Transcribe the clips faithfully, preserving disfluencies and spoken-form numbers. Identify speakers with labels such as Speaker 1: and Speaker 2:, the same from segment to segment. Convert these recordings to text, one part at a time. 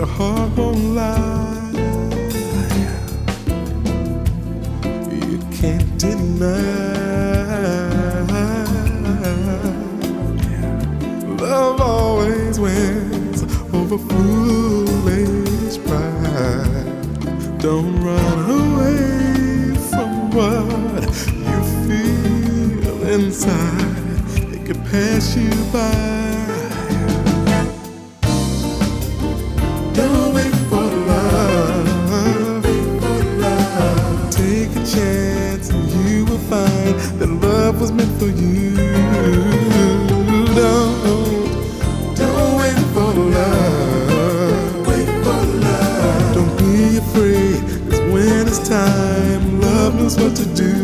Speaker 1: your heart won't lie. You can't deny. Love always wins over foolish pride. Don't run away from what you feel inside. It could pass you by. Don't wait for love. Take a chance and you will find that love was meant for you. Don't, don't wait for love. Wait for love. Don't be afraid, 'cause when it's time, love knows what to do.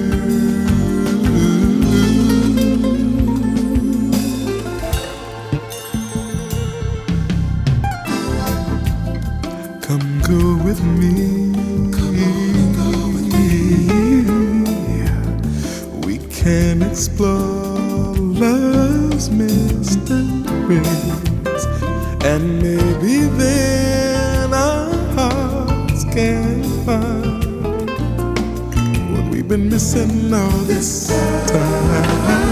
Speaker 1: Come go with me. Come go with me. We can explore love's mysteries, and maybe then our hearts can find what we've been missing all this time.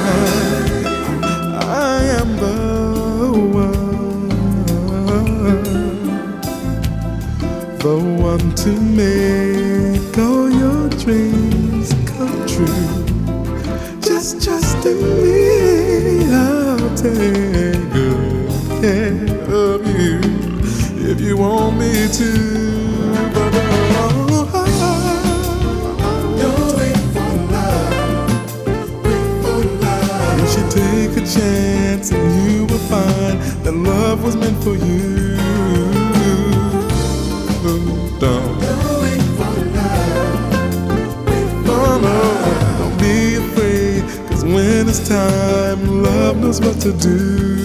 Speaker 1: I am the one, the one to make all your dreams come true. Just trust in me, I'll take good care of you if you want me to. But oh, don't wait for love, wait for love. You should take a chance and you will find that love was meant for you. Don't, don't wait for love, wait for love. Don't be afraid, 'cause when it's time, love knows what to do.